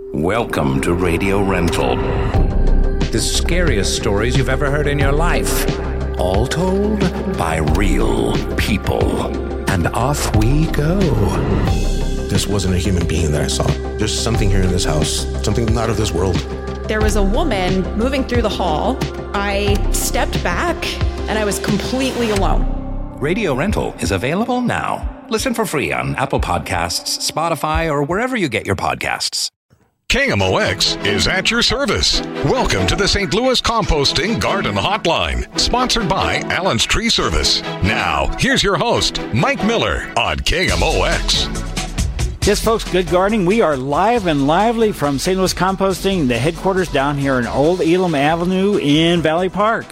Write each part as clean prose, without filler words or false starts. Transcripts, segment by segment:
Welcome to Radio Rental. The scariest stories you've ever heard in your life. All told by real people. And off we go. This wasn't a human being that I saw. There's something here in this house, something not of this world. There was a woman moving through the hall. I stepped back and I was completely alone. Radio Rental is available now. Listen for free on Apple Podcasts, Spotify, or wherever you get your podcasts. KMOX is at your service. Welcome to the St. Louis Composting Garden Hotline, sponsored by Allen's Tree Service. Now, here's your host, Mike Miller on KMOX. Yes, folks, good gardening. We are live and lively from St. Louis Composting, the headquarters down here in Old Elam Avenue in Valley Park,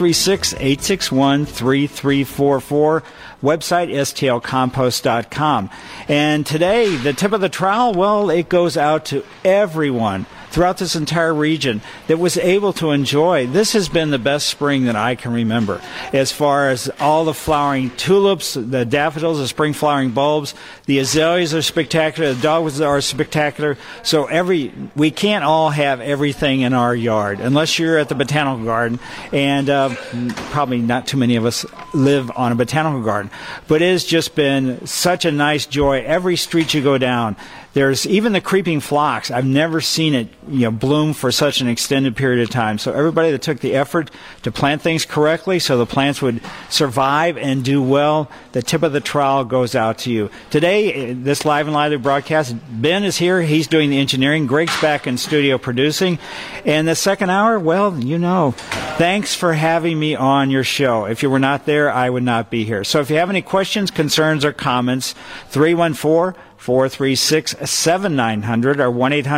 636-861-3344. Website, stlcompost.com. And today, the tip of the trowel, well, it goes out to everyone throughout this entire region that was able to enjoy. This has been the best spring that I can remember, as far as all the flowering tulips, the daffodils, the spring flowering bulbs, the azaleas are spectacular, the dogwoods are spectacular. So we can't all have everything in our yard, unless you're at the botanical garden, and probably not too many of us live on a botanical garden. But it has just been such a nice joy. Every street you go down, there's even the creeping phlox. I've never seen it, bloom for such an extended period of time. So everybody that took the effort to plant things correctly so the plants would survive and do well, the tip of the trowel goes out to you. Today, this live and lively broadcast, Ben is here. He's doing the engineering. Greg's back in studio producing. And the second hour, well, thanks for having me on your show. If you were not there, I would not be here. So if you have any questions, concerns, or comments, 314-436-7900 or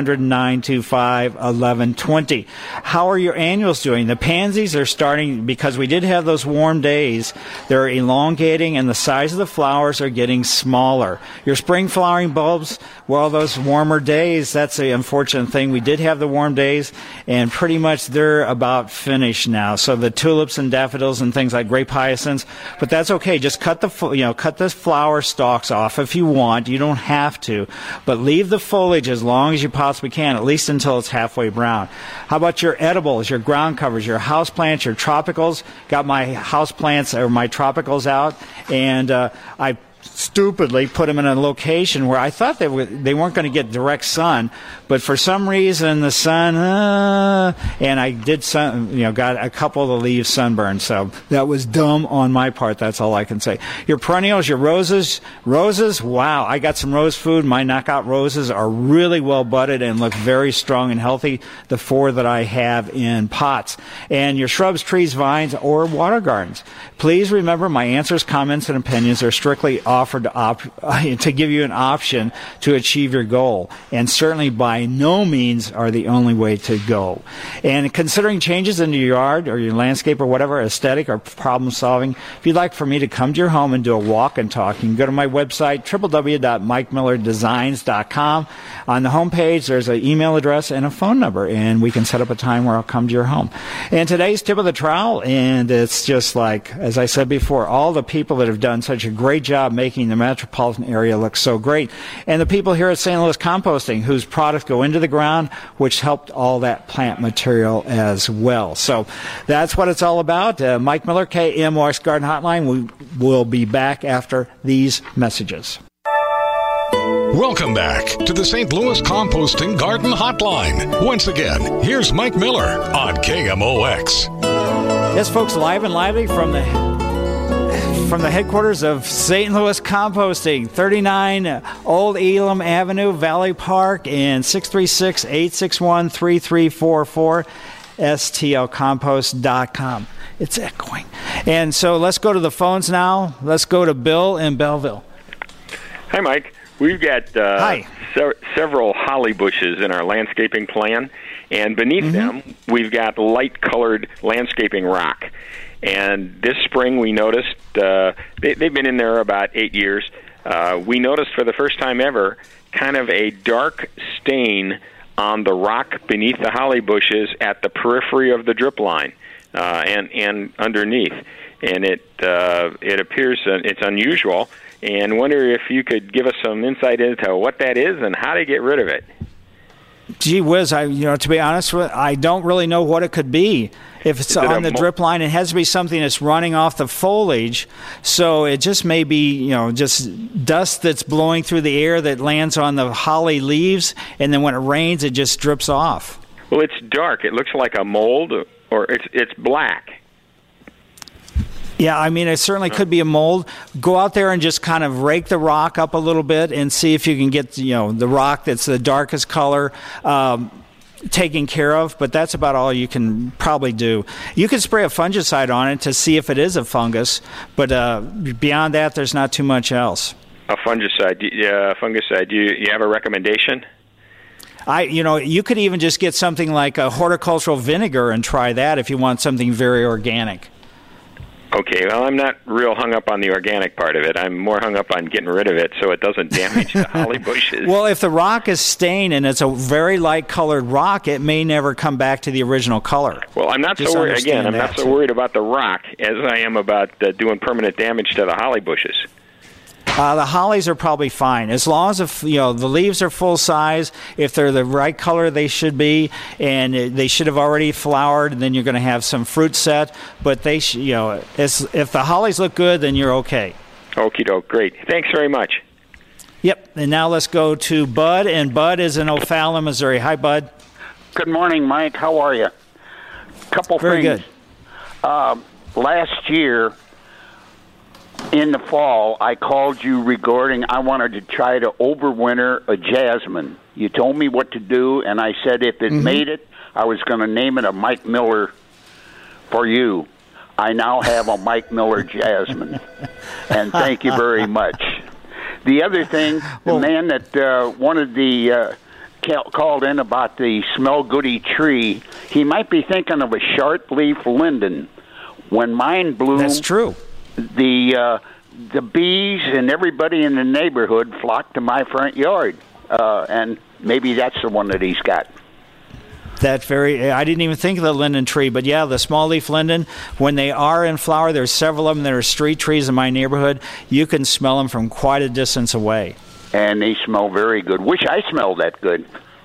1-800-925-1120. How are your annuals doing? The pansies are starting, because we did have those warm days, they're elongating and the size of the flowers are getting smaller. Your spring flowering bulbs, well, those warmer days, that's the unfortunate thing. We did have the warm days and pretty much they're about finished now. So the tulips and daffodils and things like grape hyacinths, but that's okay. Just cut the flower stalks off if you want. You don't have to, but leave the foliage as long as you possibly can, at least until it's halfway brown. How about your edibles, your ground covers, your house plants, your tropicals? Got my house plants or my tropicals out, and I stupidly put them in a location where I thought they weren't going to get direct sun, but for some reason the sun, and I did got a couple of the leaves sunburned. So that was dumb on my part. That's all I can say. Your perennials, your roses, wow, I got some rose food. My knockout roses are really well budded and look very strong and healthy, the 4 that I have in pots. And your shrubs, trees, vines, or water gardens. Please remember, my answers, comments, and opinions are strictly offered to give you an option to achieve your goal, and certainly by no means are the only way to go. And considering changes in your yard or your landscape or whatever, aesthetic or problem solving, if you'd like for me to come to your home and do a walk and talk, you can go to my website, www.mikemillerdesigns.com. On the homepage, there's an email address and a phone number, and we can set up a time where I'll come to your home. And today's tip of the trowel, and it's just like, as I said before, all the people that have done such a great job making the metropolitan area look so great, and the people here at St. Louis Composting whose products go into the ground, which helped all that plant material as well. So that's what it's all about. Mike Miller, KMOX Garden Hotline. We will be back after these messages. Welcome back to the St. Louis Composting Garden Hotline. Once again, here's Mike Miller on KMOX. Yes, folks, live and lively from the headquarters of St. Louis Composting, 39 Old Elam Avenue, Valley Park, and 636-861-3344, stlcompost.com. It's echoing. And so let's go to the phones now. Let's go to Bill in Belleville. Hi, Mike. We've got several holly bushes in our landscaping plan, and beneath them, we've got light-colored landscaping rock. And this spring, we noticed, they've been in there about 8 years, we noticed for the first time ever kind of a dark stain on the rock beneath the holly bushes at the periphery of the drip line and underneath. And it appears it's unusual, and wonder if you could give us some insight into what that is and how to get rid of it. Gee whiz, to be honest with you, I don't really know what it could be. If it's on the drip line, it has to be something that's running off the foliage. So it just may be, just dust that's blowing through the air that lands on the holly leaves, and then when it rains, it just drips off. Well, it's dark. It looks like a mold, or it's black. Yeah, it certainly could be a mold. Go out there and just kind of rake the rock up a little bit and see if you can get, the rock that's the darkest color taken care of. But that's about all you can probably do. You can spray a fungicide on it to see if it is a fungus, but beyond that, there's not too much else. A fungicide. Do you have a recommendation? You could even just get something like a horticultural vinegar and try that if you want something very organic. Okay, well, I'm not real hung up on the organic part of it. I'm more hung up on getting rid of it so it doesn't damage the holly bushes. Well, if the rock is stained and it's a very light-colored rock, it may never come back to the original color. Well, I'm not so worried. Again, I'm not so worried about the rock as I am about doing permanent damage to the holly bushes. The hollies are probably fine as long as the leaves are full size. If they're the right color, they should be, and they should have already flowered. And then you're going to have some fruit set. But if the hollies look good, then you're okay. Okie doke, great. Thanks very much. Yep. And now let's go to Bud, and Bud is in O'Fallon, Missouri. Hi, Bud. Good morning, Mike. How are you? Couple very things. Good. Last year, in the fall, I called you regarding I wanted to try to overwinter a jasmine. You told me what to do, and I said if it made it, I was going to name it a Mike Miller for you. I now have a Mike Miller jasmine, and thank you very much. The other thing, the man that wanted the called in about the smell goody tree, he might be thinking of a sharp leaf linden. When mine bloomed, that's true. The bees and everybody in the neighborhood flocked to my front yard, and maybe that's the one that he's got. I didn't even think of the linden tree, but yeah, the small leaf linden, when they are in flower, there's several of them that are street trees in my neighborhood. You can smell them from quite a distance away. And they smell very good. Wish I smelled that good.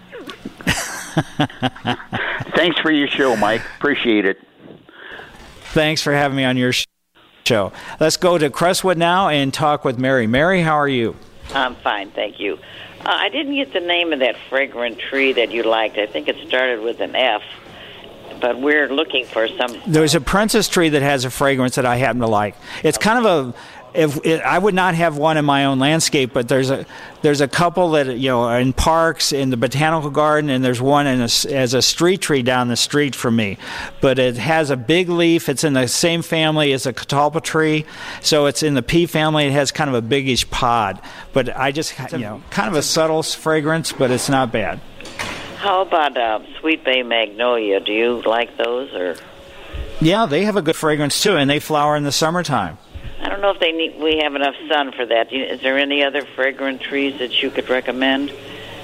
Thanks for your show, Mike. Appreciate it. Thanks for having me on your show. Let's go to Crestwood now and talk with Mary. Mary, how are you? I'm fine, thank you. I didn't get the name of that fragrant tree that you liked. I think it started with an F, but we're looking for some. There's a princess tree that has a fragrance that I happen to like. It's kind of I would not have one in my own landscape, but there's a couple that are in parks, in the botanical garden, and there's one as a street tree down the street from me. But it has a big leaf. It's in the same family as a catalpa tree, so it's in the pea family. It has kind of a biggish pod, but I just kind of a subtle fragrance, but it's not bad. How about Sweet Bay Magnolia? Do you like those or? Yeah, they have a good fragrance too, and they flower in the summertime. I don't know if we have enough sun for that. Is there any other fragrant trees that you could recommend?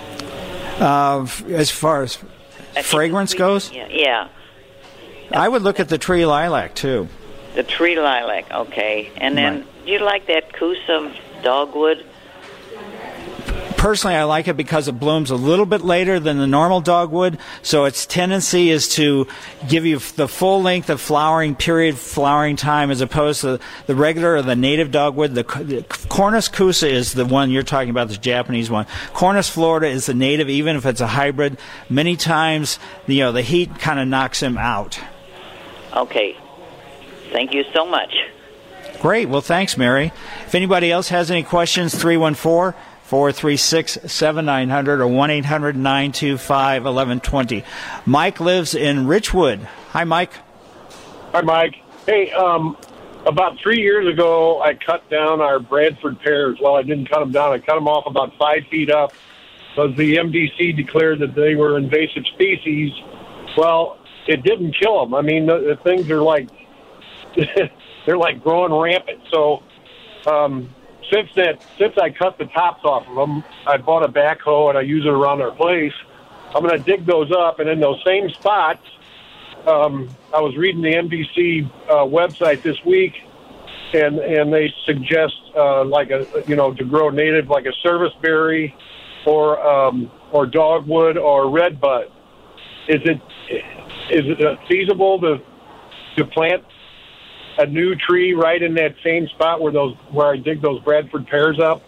As far as fragrance goes? Yeah. I would look at the tree lilac, too. The tree lilac, okay. And then, do you like that Coosa dogwood? Personally, I like it because it blooms a little bit later than the normal dogwood, so its tendency is to give you the full length of flowering time, as opposed to the regular or the native dogwood. The Cornus Coosa is the one you're talking about, the Japanese one. Cornus Florida is the native, even if it's a hybrid. Many times, the heat kind of knocks him out. Okay. Thank you so much. Great. Well, thanks, Mary. If anybody else has any questions, 314-436-7900 or 1-800-925-1120. Mike lives in Richwood. Hi, Mike. Hi, Mike. Hey, about 3 years ago, I cut down our Bradford pears. Well, I didn't cut them down. I cut them off about 5 feet up because the MDC declared that they were invasive species. Well, it didn't kill them. I mean, the things are like, they're like growing rampant. So, Since I cut the tops off of them, I bought a backhoe and I use it around our place. I'm going to dig those up, and in those same spots, I was reading the MDC website this week, and they suggest to grow native like a service berry or dogwood or redbud. Is it feasible to plant a new tree right in that same spot where I dig those Bradford pears up?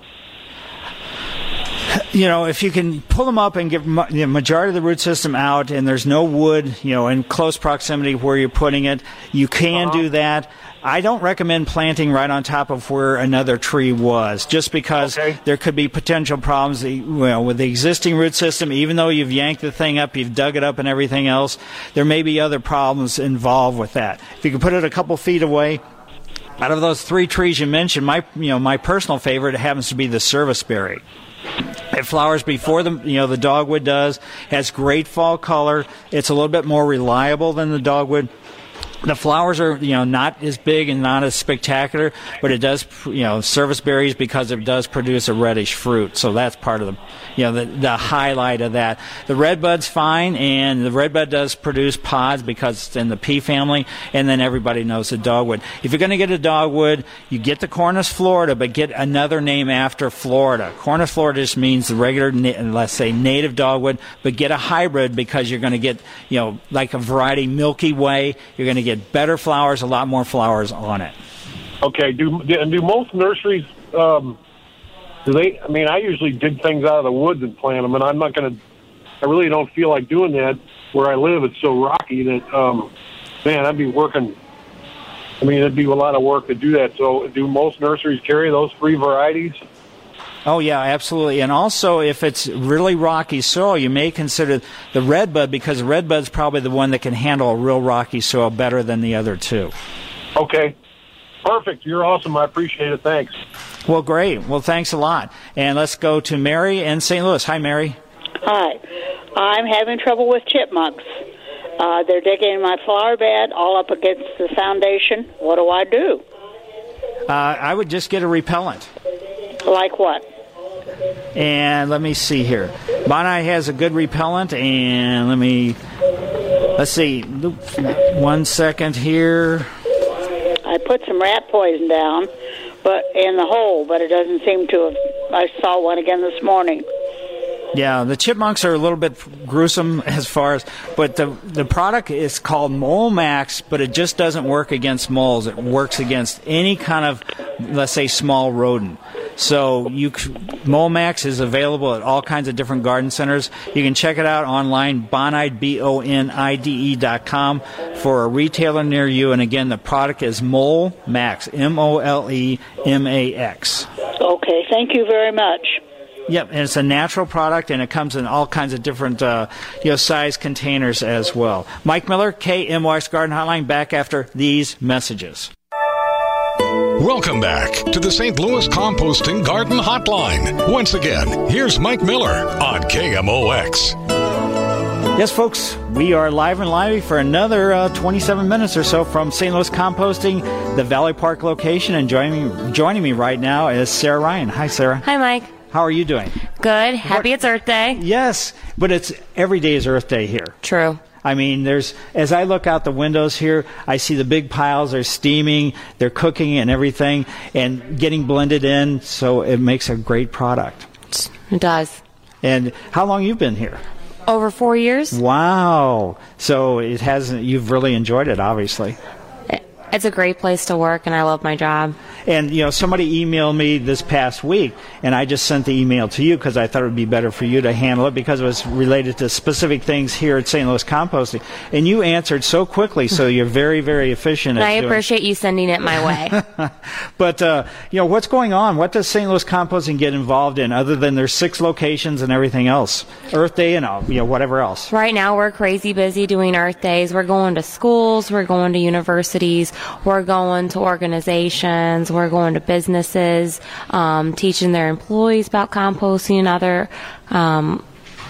If you can pull them up and get the majority of the root system out, and there's no wood, in close proximity where you're putting it, you can do that. I don't recommend planting right on top of where another tree was, just because there could be potential problems with the existing root system. Even though you've yanked the thing up, you've dug it up and everything else, there may be other problems involved with that. If you can put it a couple feet away, out of those 3 trees you mentioned, my personal favorite happens to be the serviceberry. It flowers before the dogwood does, has great fall color. It's a little bit more reliable than the dogwood. The flowers are, not as big and not as spectacular, but it does, service berries because it does produce a reddish fruit. So that's part of the highlight of that. The redbud's fine, and the redbud does produce pods because it's in the pea family, and then everybody knows the dogwood. If you're going to get a dogwood, you get the Cornus Florida, but get another name after Florida. Cornus Florida just means the regular, let's say, native dogwood, but get a hybrid because you're going to get, like a variety Milky Way, you're going to get better flowers, a lot more flowers on it. Okay. Do most nurseries, do they? I mean, I usually dig things out of the woods and plant them, and I really don't feel like doing that where I live. It's so rocky that, I'd be working. I mean, it'd be a lot of work to do that. So do most nurseries carry those 3 varieties? Oh, yeah, absolutely. And also, if it's really rocky soil, you may consider the redbud, because the redbud's probably the one that can handle a real rocky soil better than the other 2. Okay. Perfect. You're awesome. I appreciate it. Thanks. Well, great. Well, thanks a lot. And let's go to Mary in St. Louis. Hi, Mary. Hi. I'm having trouble with chipmunks. They're digging in my flower bed all up against the foundation. What do I do? I would just get a repellent. Like what? And let me see here. Bonai has a good repellent, and let's see. One second here. I put some rat poison down, but in the hole, but it doesn't seem to have. I saw one again this morning. Yeah, the chipmunks are a little bit gruesome but the product is called Mole Max, but it just doesn't work against moles. It works against any kind of, let's say, small rodent. So Mole Max is available at all kinds of different garden centers. You can check it out online, Bonide, BONIDE.com, for a retailer near you. And again, the product is Mole Max, MOLEMAX. Okay, thank you very much. Yep, and it's a natural product, and it comes in all kinds of different size containers as well. Mike Miller, KMOX Garden Hotline, back after these messages. Welcome back to the St. Louis Composting Garden Hotline. Once again, here's Mike Miller on KMOX. Yes, folks, we are live and lively for another 27 minutes or so from St. Louis Composting, the Valley Park location, and joining me right now is Sarah Ryan. Hi, Sarah. Hi, Mike. How are you doing? Good. Happy it's Earth Day. Yes, but every day is Earth Day here. True. I mean, as I look out the windows here, I see the big piles. They're steaming, they're cooking and everything, and getting blended in, so it makes a great product. It does. And how long you been here? Over 4 years. Wow. So you've really enjoyed it, obviously. It's a great place to work, and I love my job. And, somebody emailed me this past week, and I just sent the email to you because I thought it would be better for you to handle it because it was related to specific things here at St. Louis Composting. And you answered so quickly, so you're very, very efficient. And I appreciate you sending it my way. But, what's going on? What does St. Louis Composting get involved in other than their 6 locations and everything else? Earth Day and whatever else. Right now, we're crazy busy doing Earth Days. We're going to schools. We're going to universities. We're going to organizations. We're going to businesses, teaching their employees about composting and other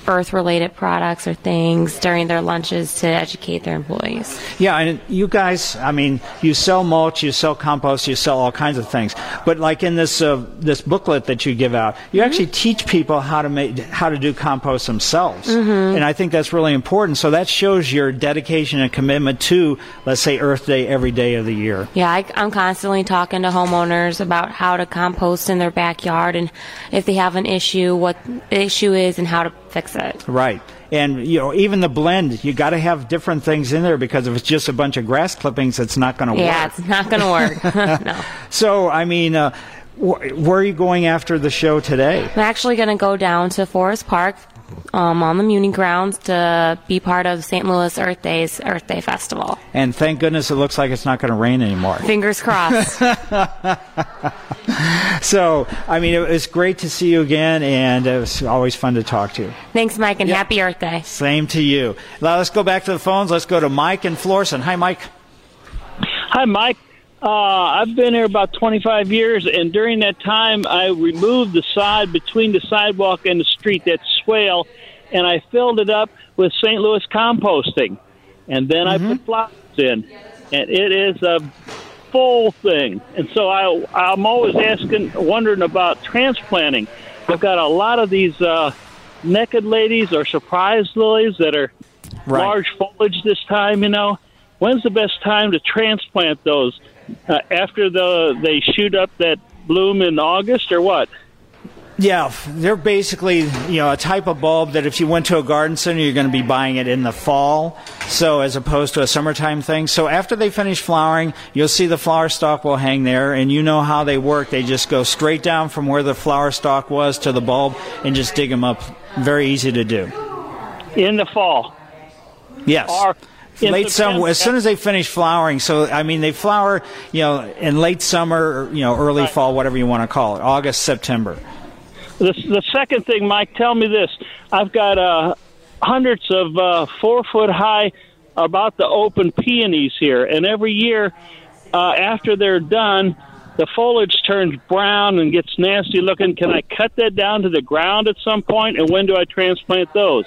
earth-related products or things during their lunches to educate their employees. Yeah, and you guys, I mean, you sell mulch, you sell compost, you sell all kinds of things. But like in this this booklet that you give out, you actually teach people how to do compost themselves. And I think that's really important. So that shows your dedication and commitment to, let's say, Earth Day every day of the year. Yeah, I'm constantly talking to homeowners about how to compost in their backyard and if they have an issue, what the issue is and how to fix it. Right. And, even the blend, you got to have different things in there, because if it's just a bunch of grass clippings, it's not going to work. Yeah, it's not going to work. No. So, I mean, where are you going after the show today? I'm actually going to go down to Forest Park on the Muni grounds to be part of St. Louis Earth Day Festival. And thank goodness it looks like it's not going to rain anymore. Fingers crossed. So, I mean, it was great to see you again, and it was always fun to talk to you. Thanks, Mike, and happy Earth Day. Same to you. Now let's go back to the phones. Let's go to Mike in Florissant. Hi, Mike. Hi, Mike. I've been here about 25 years, and during that time, I removed the sod between the sidewalk and the street, that swale, and I filled it up with St. Louis composting. And then I put flowers in, and it is a full thing. And so I'm always wondering about transplanting. I've got a lot of these naked ladies or surprise lilies that are large foliage this time, When's the best time to transplant those? After they shoot up that bloom in August, or what? Yeah, they're basically, a type of bulb that if you went to a garden center, you're going to be buying it in the fall, so as opposed to a summertime thing. So after they finish flowering, you'll see the flower stalk will hang there, and you know how they work. They just go straight down from where the flower stalk was to the bulb and just dig them up. Very easy to do. In the fall? Yes. Or late summer, as soon as they finish flowering. So, I mean, they flower, in late summer, or, early fall, whatever you want to call it, August, September. The second thing, Mike, tell me this. I've got hundreds of 4-foot-high about the open peonies here, and every year after they're done, the foliage turns brown and gets nasty looking. Can I cut that down to the ground at some point, and when do I transplant those?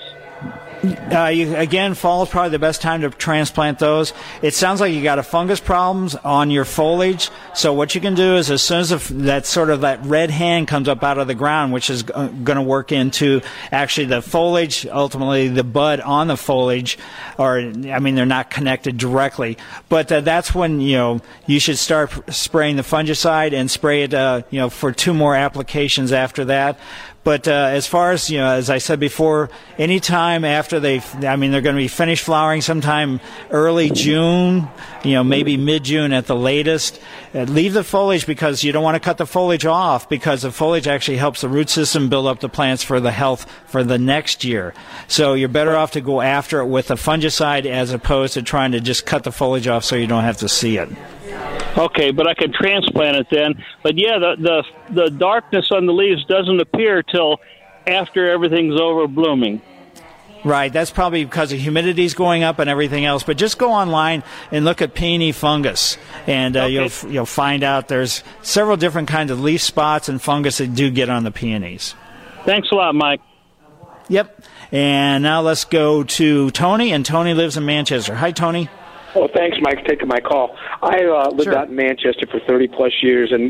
Again, fall is probably the best time to transplant those. It sounds like you got a fungus problems on your foliage. So what you can do is, as soon as that red hand comes up out of the ground, which is going to work into actually the foliage, ultimately the bud on the foliage, they're not connected directly. But that's when, you should start spraying the fungicide and spray it, for 2 more applications after that. But as far as, as I said before, any time after they're going to be finished flowering sometime early June, maybe mid-June at the latest. Leave the foliage, because you don't want to cut the foliage off, because the foliage actually helps the root system build up the plants for the health for the next year. So you're better off to go after it with a fungicide as opposed to trying to just cut the foliage off so you don't have to see it. Okay, but I can transplant it then. But yeah, the darkness on the leaves doesn't appear till after everything's over blooming. Right, that's probably because the humidity's going up and everything else. But just go online and look at peony fungus, and you'll find out there's several different kinds of leaf spots and fungus that do get on the peonies. Thanks a lot, Mike. Yep. And now let's go to Tony, and Tony lives in Manchester. Hi, Tony. Oh, thanks, Mike, for taking my call. I lived out in Manchester for 30-plus years, and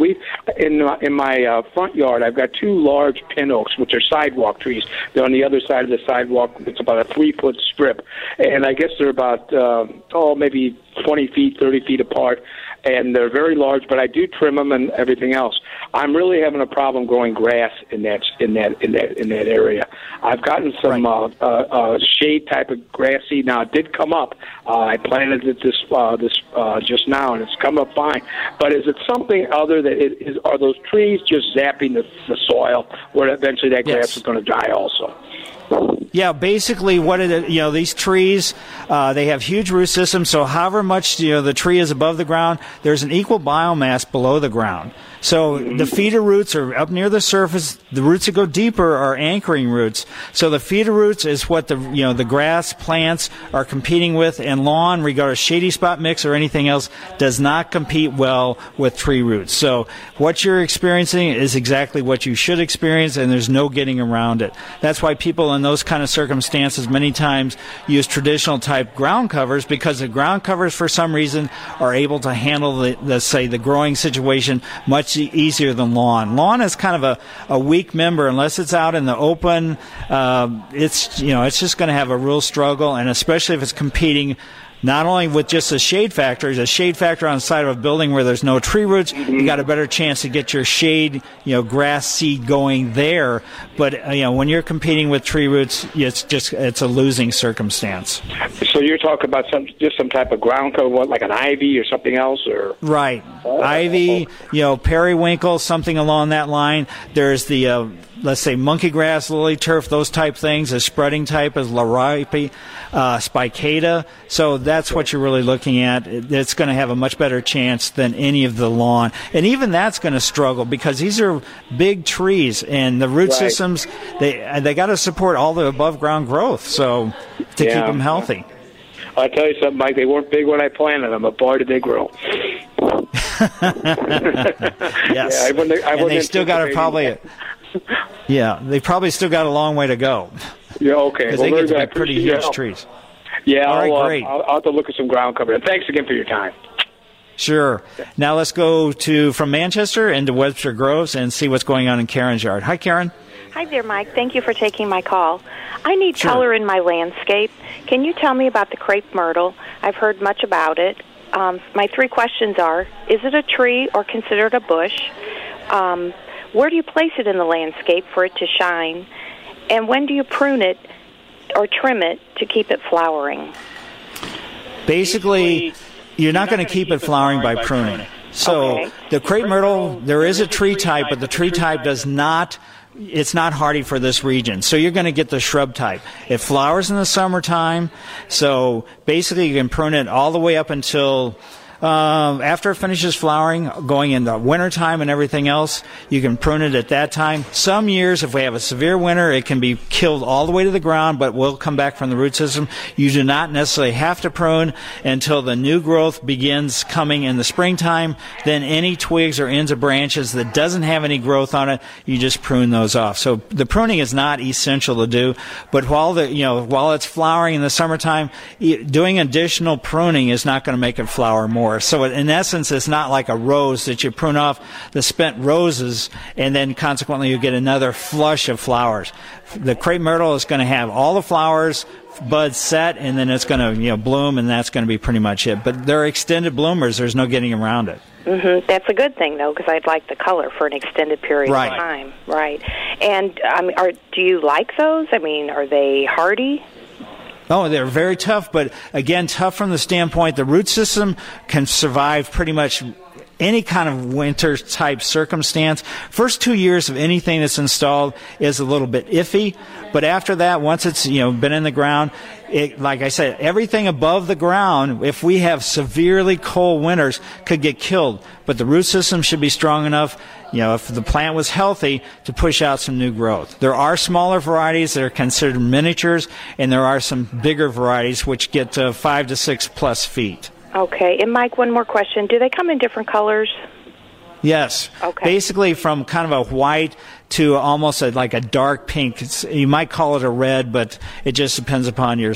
in my front yard, I've got 2 large pin oaks, which are sidewalk trees. They're on the other side of the sidewalk. It's about a 3-foot strip, and I guess they're about, maybe 20 feet, 30 feet apart, and they're very large, but I do trim them and everything else. I'm really having a problem growing grass in that area. I've gotten some shade type of grass seed. Now, it did come up. I planted it this just now, and it's come up fine. But is it something other that are those trees just zapping the soil, where eventually that grass is going to die also? Yeah, basically these trees, they have huge root systems, so however much the tree is above the ground, there's an equal biomass below the ground. So the feeder roots are up near the surface. The roots that go deeper are anchoring roots. So the feeder roots is what the grass plants are competing with, and lawn, regardless shady spot mix or anything else, does not compete well with tree roots. So what you're experiencing is exactly what you should experience, and there's no getting around it. That's why people in in those kind of circumstances many times use traditional type ground covers because the ground covers for some reason are able to handle the growing situation much easier than lawn. Lawn is kind of a weak member unless it's out in the open. It's just going to have a real struggle, and especially if it's competing not only with just a shade factor on the side of a building where there's no tree roots, you got a better chance to get your shade, grass seed going there. But, when you're competing with tree roots, it's a losing circumstance. So you're talking about some type of ground cover, like an ivy or something else? Or Right. Ivy, periwinkle, something along that line. There's the, let's say, monkey grass, lily turf, those type things. A spreading type is laripe, spicata. So that's what you're really looking at. It's going to have a much better chance than any of the lawn. And even that's going to struggle because these are big trees, and the root systems, they got to support all the above ground growth to keep them healthy. I'll tell you something, Mike. They weren't big when I planted them, but boy, did they grow. Yes. And they still got to probably... Yeah, they probably still got a long way to go. Yeah, okay. Because they get to be pretty huge trees. Yeah, all right, great. I'll have to look at some ground cover. And thanks again for your time. Sure. Now let's go from Manchester into Webster Groves and see what's going on in Karen's yard. Hi, Karen. Hi there, Mike. Thank you for taking my call. I need color in my landscape. Can you tell me about the crepe myrtle? I've heard much about it. My 3 questions are, is it a tree or considered a bush? Where do you place it in the landscape for it to shine? And when do you prune it or trim it to keep it flowering? Basically, you're not going to keep it flowering by pruning. So the crepe myrtle, there is a tree type, but the tree type it's not hardy for this region. So you're going to get the shrub type. It flowers in the summertime. So basically you can prune it all the way up until... after it finishes flowering, going into wintertime and everything else, you can prune it at that time. Some years, if we have a severe winter, it can be killed all the way to the ground, but will come back from the root system. You do not necessarily have to prune until the new growth begins coming in the springtime. Then any twigs or ends of branches that doesn't have any growth on it, you just prune those off. So the pruning is not essential to do, but while it's flowering in the summertime, doing additional pruning is not going to make it flower more. So in essence, it's not like a rose that you prune off the spent roses and then consequently you get another flush of flowers. The crepe myrtle is going to have all the flowers, buds set, and then it's going to bloom, and that's going to be pretty much it. But they're extended bloomers. There's no getting around it. Mm-hmm. That's a good thing, though, because I'd like the color for an extended period of time. Right. And do you like those? I mean, are they hardy? Oh, they're very tough, but again, tough from the standpoint the root system can survive pretty much any kind of winter type circumstance. First 2 years of anything that's installed is a little bit iffy, but after that, once it's been in the ground, like I said, everything above the ground, if we have severely cold winters, could get killed. But the root system should be strong enough, if the plant was healthy, to push out some new growth. There are smaller varieties that are considered miniatures, and there are some bigger varieties which get to 5 to 6 plus feet. Okay. And Mike, one more question. Do they come in different colors? Yes. Okay. Basically from kind of a white to almost like a dark pink. You might call it a red, but it just depends upon your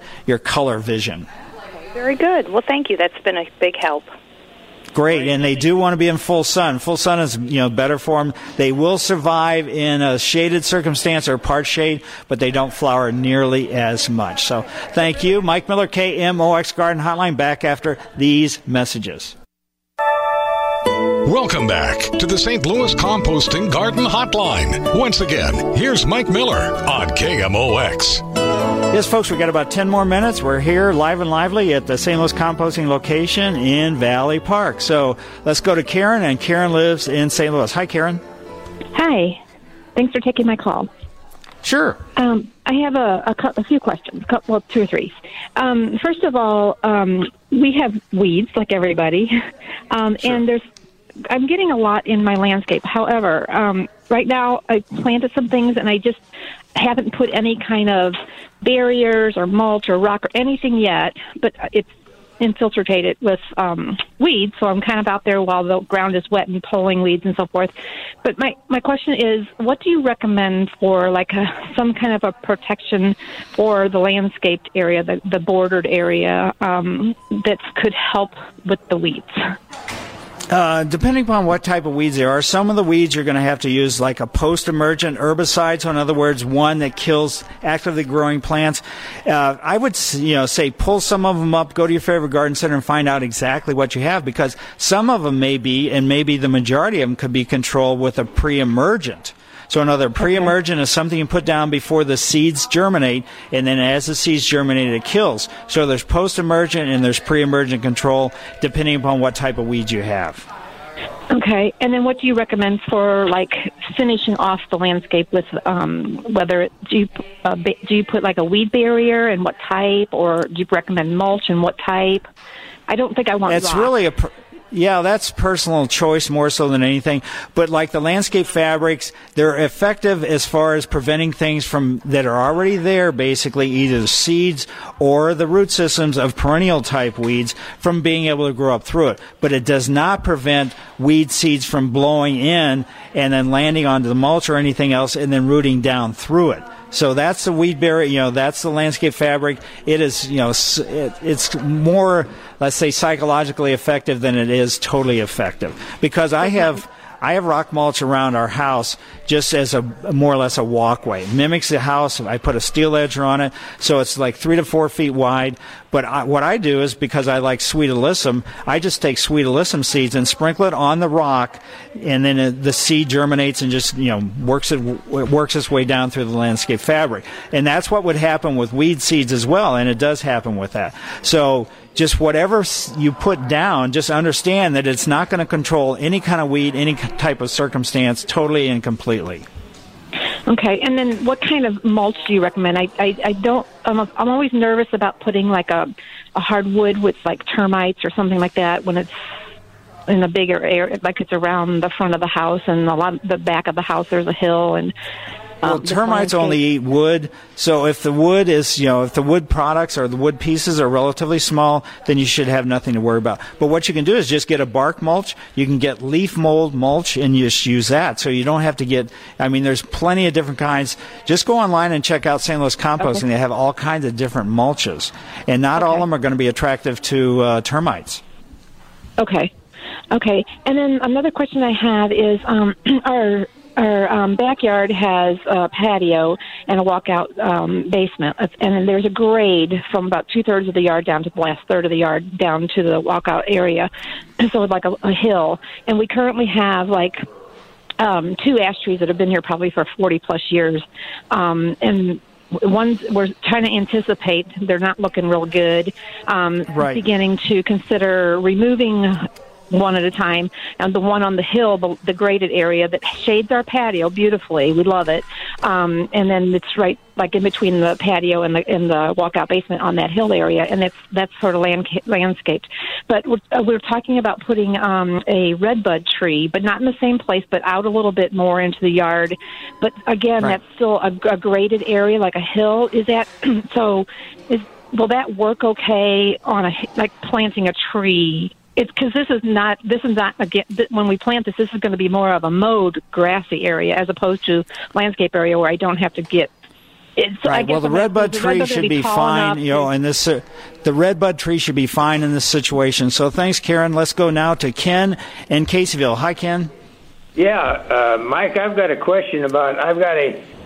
color vision. Okay. Very good. Well, thank you. That's been a big help. Great, and they do want to be in full sun. Full sun is, better for them. They will survive in a shaded circumstance or part shade, but they don't flower nearly as much. So, thank you. Mike Miller, KMOX Garden Hotline, back after these messages. Welcome back to the St. Louis Composting Garden Hotline. Once again, here's Mike Miller on KMOX. Yes, folks, we got about 10 more minutes. We're here live and lively at the St. Louis Composting location in Valley Park. So let's go to Karen, and Karen lives in St. Louis. Hi, Karen. Hi. Thanks for taking my call. Sure. I have a few questions, 2 or 3. First of all, we have weeds like everybody, sure. And I'm getting a lot in my landscape. However, right now I planted some things and I just haven't put any kind of barriers or mulch or rock or anything yet, but infiltrate it with weeds, so I'm kind of out there while the ground is wet and pulling weeds and so forth. But my question is, what do you recommend for like some kind of a protection for the landscaped area, the bordered area, that could help with the weeds? Depending upon what type of weeds there are, some of the weeds you're going to have to use like a post-emergent herbicide. So in other words, one that kills actively growing plants. I would say pull some of them up, go to your favorite garden center and find out exactly what you have, because some of them may be, and maybe the majority of them could be controlled with a pre-emergent. So another pre-emergent is something you put down before the seeds germinate, and then as the seeds germinate, it kills. So there's post-emergent and there's pre-emergent control, depending upon what type of weeds you have. Okay, and then what do you recommend for like finishing off the landscape with do you put like a weed barrier and what type, or do you recommend mulch and what type? I don't think I want. It's rock. Really that's personal choice more so than anything. But like the landscape fabrics, they're effective as far as preventing things from that are already there, basically either the seeds or the root systems of perennial type weeds from being able to grow up through it. But it does not prevent weed seeds from blowing in and then landing onto the mulch or anything else and then rooting down through it. So that's the weed barrier, that's the landscape fabric. It is, it's more, let's say, psychologically effective than it is totally effective. Because I have rock mulch around our house just as a more or less a walkway. It mimics the house. I put a steel edger on it, so it's like 3 to 4 feet wide. But what I do is, because I like sweet alyssum, I just take sweet alyssum seeds and sprinkle it on the rock, and then the seed germinates and just works its way down through the landscape fabric. And that's what would happen with weed seeds as well, and it does happen with that. So just whatever you put down, just understand that it's not going to control any kind of weed, any type of circumstance, totally and completely. Okay, and then what kind of mulch do you recommend? I'm always nervous about putting like a hardwood with like termites or something like that when it's in a bigger area, like it's around the front of the house and a lot of the back of the house. There's a hill and. Well, termites only eat wood, so if the wood is, if the wood products or the wood pieces are relatively small, then you should have nothing to worry about. But what you can do is just get a bark mulch. You can get leaf mold mulch and you just use that. So you don't have to get, there's plenty of different kinds. Just go online and check out St. Louis Composting. Okay. They have all kinds of different mulches, and not all of them are going to be attractive to termites. Okay. And then another question I have is, Our backyard has a patio and a walkout basement, and then there's a grade from about 2/3 of the yard down to the last third of the yard down to the walkout area, so it's like a hill. And we currently have like 2 ash trees that have been here probably for 40-plus years, and ones we're trying to anticipate. They're not looking real good. Right. Beginning to consider removing one at a time, and the one on the hill, the graded area that shades our patio beautifully. We love it. And then it's right like in between the patio and the walkout basement on that hill area, and that's sort of landscaped. But we're talking about putting a redbud tree, but not in the same place, but out a little bit more into the yard. But again, right. That's still a graded area, like a hill. Is that so? Will that work okay on like planting a tree? It's because this is not again, when we plant this is going to be more of a mowed grassy area as opposed to landscape area where I don't have to get. Right. Well, the redbud tree should be fine, the redbud tree should be fine in this situation. So thanks, Karen. Let's go now to Ken in Caseyville. Hi, Ken. Yeah, Mike, I've got a question about. I've got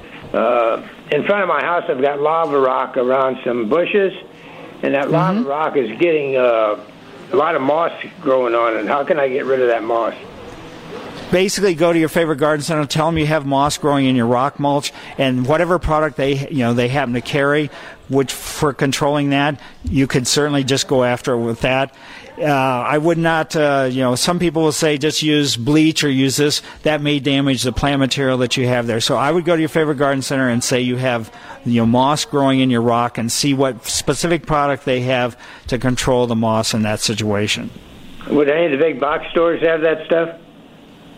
in front of my house. I've got lava rock around some bushes, and that lava rock is getting a lot of moss growing on it. How can I get rid of that moss? Basically, go to your favorite garden center, tell them you have moss growing in your rock mulch, and whatever product they happen to carry, which for controlling that, you could certainly just go after it with that. I would not, some people will say just use bleach or use this. That may damage the plant material that you have there. So I would go to your favorite garden center and say you have, moss growing in your rock, and see what specific product they have to control the moss in that situation. Would any of the big box stores have that stuff?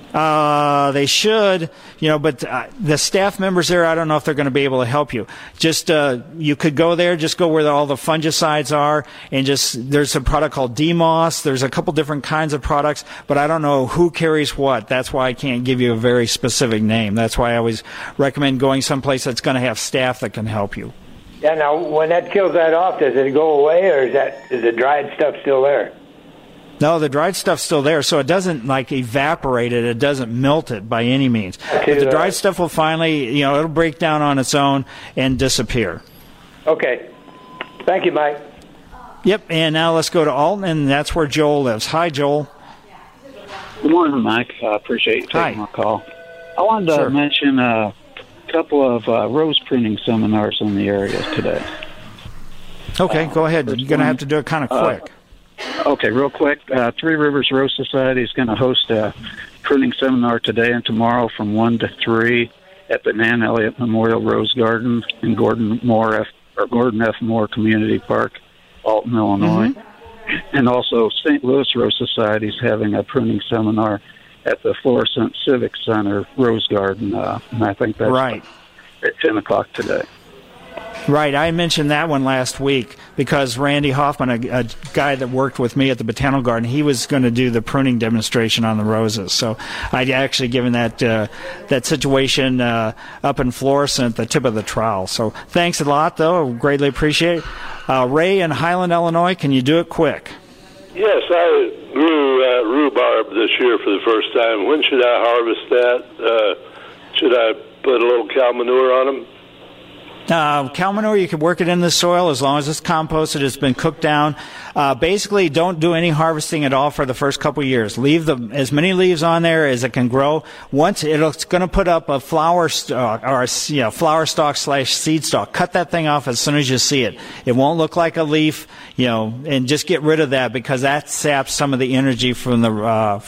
They should, but the staff members there, I don't know if they're going to be able to help you. Just, you could go there, just go where all the fungicides are, and there's a product called DMOS. There's a couple different kinds of products, but I don't know who carries what. That's why I can't give you a very specific name. That's why I always recommend going someplace that's going to have staff that can help you. Yeah, now, when that kills that off, does it go away, or is the dried stuff still there? No, the dried stuff's still there, so it doesn't evaporate it. It doesn't melt it by any means. But the dried stuff will finally, it'll break down on its own and disappear. Okay. Thank you, Mike. Yep, and now let's go to Alton, and that's where Joel lives. Hi, Joel. Good morning, Mike. I appreciate you taking my call. I wanted to mention a couple of rose pruning seminars in the area today. Okay, go ahead. You're going to have to do it kind of quick. Okay, real quick. Three Rivers Rose Society is going to host a pruning seminar today and tomorrow from 1 to 3 at the Nan Elliott Memorial Rose Garden in Gordon F. Moore Community Park, Alton, Illinois. Mm-hmm. And also St. Louis Rose Society is having a pruning seminar at the Florissant Civic Center Rose Garden, and I think that's right at 10 o'clock today. Right, I mentioned that one last week because Randy Hoffman, a guy that worked with me at the Botanical Garden, he was going to do the pruning demonstration on the roses. So I'd actually given that situation up in Florissant the tip of the trowel. So thanks a lot, though. I greatly appreciate it. Ray in Highland, Illinois, can you do it quick? Yes, I grew rhubarb this year for the first time. When should I harvest that? Should I put a little cow manure on them? Cow manure, you can work it in the soil as long as it's composted, it's been cooked down. Basically, don't do any harvesting at all for the first couple of years. Leave as many leaves on there as it can grow. Once it's going to put up a flower stalk or flower stalk / seed stalk. Cut that thing off as soon as you see it. It won't look like a leaf, and just get rid of that because that saps some of the energy from the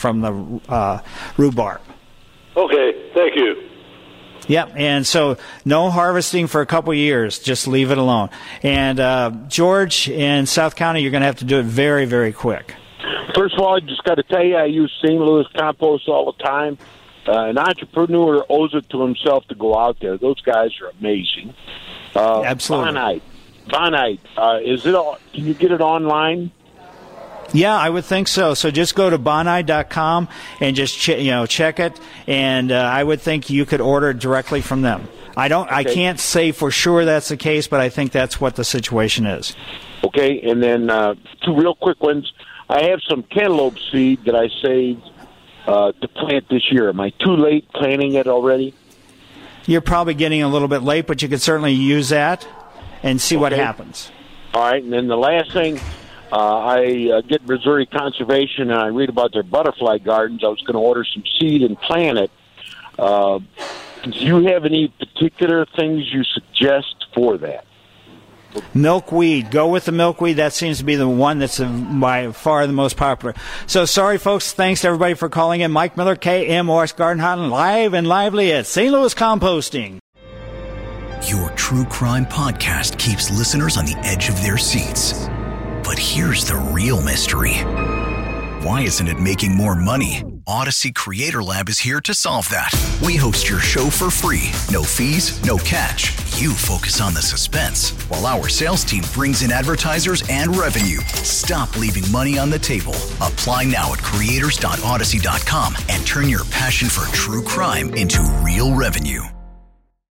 rhubarb. Okay, thank you. Yep, and so no harvesting for a couple years. Just leave it alone. And George in South County, you're going to have to do it very, very quick. First of all, I just got to tell you, I use St. Louis compost all the time. An entrepreneur owes it to himself to go out there. Those guys are amazing. Absolutely. Bonite. Is it? Can you get it online? Yeah, I would think so. So just go to bonide.com and just check it, and I would think you could order it directly from them. I can't say for sure that's the case, but I think that's what the situation is. Okay, and then two real quick ones. I have some cantaloupe seed that I saved to plant this year. Am I too late planting it already? You're probably getting a little bit late, but you could certainly use that and see what happens. All right, and then the last thing. I get Missouri Conservation, and I read about their butterfly gardens. I was going to order some seed and plant it. Do you have any particular things you suggest for that? Milkweed. Go with the milkweed. That seems to be the one that's by far the most popular. So sorry, folks. Thanks to everybody for calling in. Mike Miller, KMOX Garden Hotline, live and lively at St. Louis Composting. Your true crime podcast keeps listeners on the edge of their seats. But here's the real mystery. Why isn't it making more money? Odyssey Creator Lab is here to solve that. We host your show for free. No fees, no catch. You focus on the suspense, while our sales team brings in advertisers and revenue. Stop leaving money on the table. Apply now at creators.odyssey.com and turn your passion for true crime into real revenue.